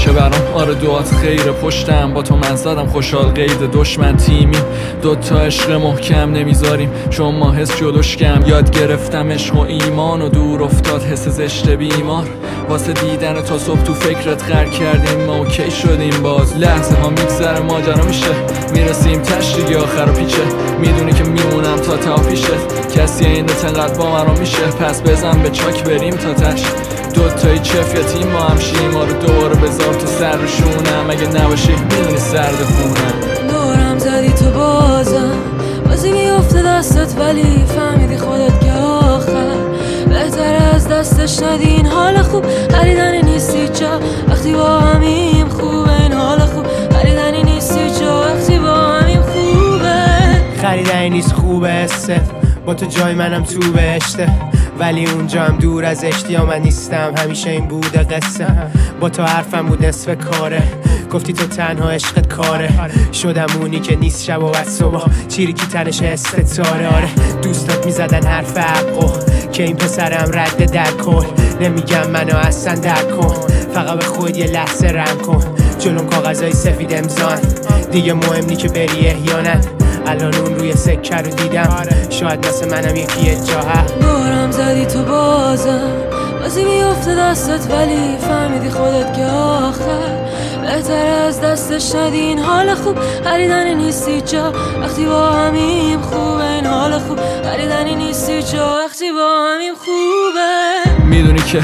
میشه برام. آره دعات خیره پشتم، با تو من زدم خوشحال قید دشمن تیمیم. دوتا عشق محکم نمیذاریم چون ما حس جلوش کم. یاد گرفتم عشق و ایمان و دور افتاد حس زشت بیمار. واسه دیدن تا صبح تو فکرت غرق کردیم، ما اوکی شدیم. باز لحظه ها میگذره ماجرا میشه، میرسیم تش دیگه آخر و پیچه. میدونی که میمونم تا پیشت، کسی این تنقدر با من میشه. پس بزن به چاک بریم تا تش. دوتایی چفیتیم ما هم شیم، ما رو دوباره بذار تو سر روشونم. اگه نباشی میدونی سرد خونم. دورم زدی تو بازی میفته دستت، ولی فهمیدی خودت که آخر بهتر از دستش ندی. این حال خوب خریدنی نیستی جا وقتی با همیم خوبه. این حال خوب خریدنی نیستی جا وقتی با همیم خوبه. خریدنی نیست خوبه است، با تو جای منم تو بهشته، ولی اونجا هم دور از اشتیا من نیستم. همیشه این بوده قصه، با تو حرفم بود نصف کاره. گفتی تو تنها عشقت کاره، شدم اونی که نیست شب و بس صبح چیری کی تنش استتاره. آره دوستات میزدن حرف حقو که این پسرم رد در کن. نمیگم منو اصلا در کن، فقط به خود یه لحظه رم کن. جلوم کاغذای سفید امضان دیگه مهم نی که بری احیانا. الان اون روی سکه رو دیدم، شاید مثل منم یکی جاها. دورم زدی تو بازی میفته دستت، ولی فهمیدی خودت که آخر بهتر از دستش ندی. این حال خوب خریدنی نیستی جا وقتی با همیم خوبه. این حال خوب خریدنی نیستی جا وقتی با همیم خوبه. میدونی که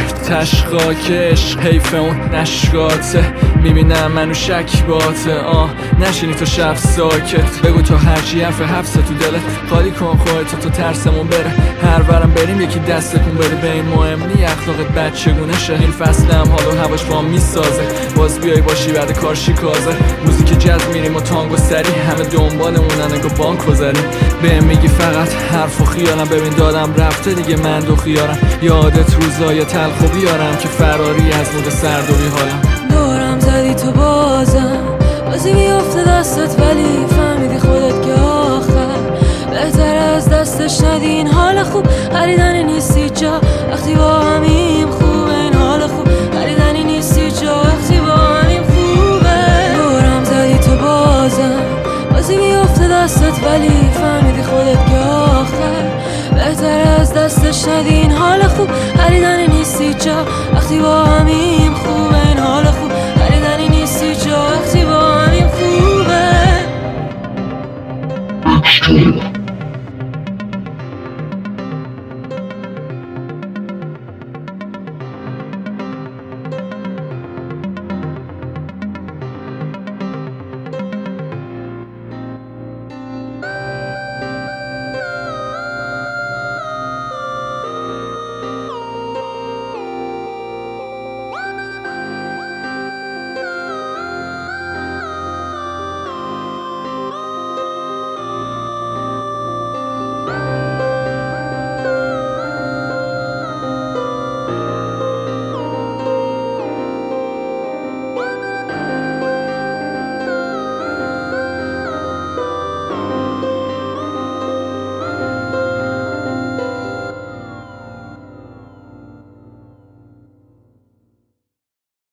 تشقاکش حیف اون نشکاته. میبینم منو شک باته، نشینی تو شب ساکت. بگو تو هرچی حرف حبسه تو دلت، خالی کن خودتو تو ترسمون بره. هر ورم بریم یکی دستکون بره. به این مهم نی اخلاقت بچگونه شه. این فصل هم حال و هواش با میسازه، باز بیای باشی بعد کار شیکازه. موزیک جاز میریم و تانگو سری، همه دنبالمونن اگه بانک بزاریم. بهم میگی فقط حرف و خیالم، ببین دادم رفته دیگه من دو خیارم. یادت روزای تلخ و بیارم که فراری از مود سرد و بیحالم. دورم زدی تو بازی میفته دستت، ولی فهمیدی خودت که آخر بهتر از دستش ندی. این حال خوب خریدنی نیستی جا وقتی با همیم خوبه. این حال خوب خریدنی نیستی جا وقتی با همیم خوبه. دورم زدی تو بازی میفته دستت، ولی فهمیدی خودت که آخر بهتر از دستش ندی. این حال خوب خریدنی نیستی جا وقتی با همیم خوبه. این حال خوب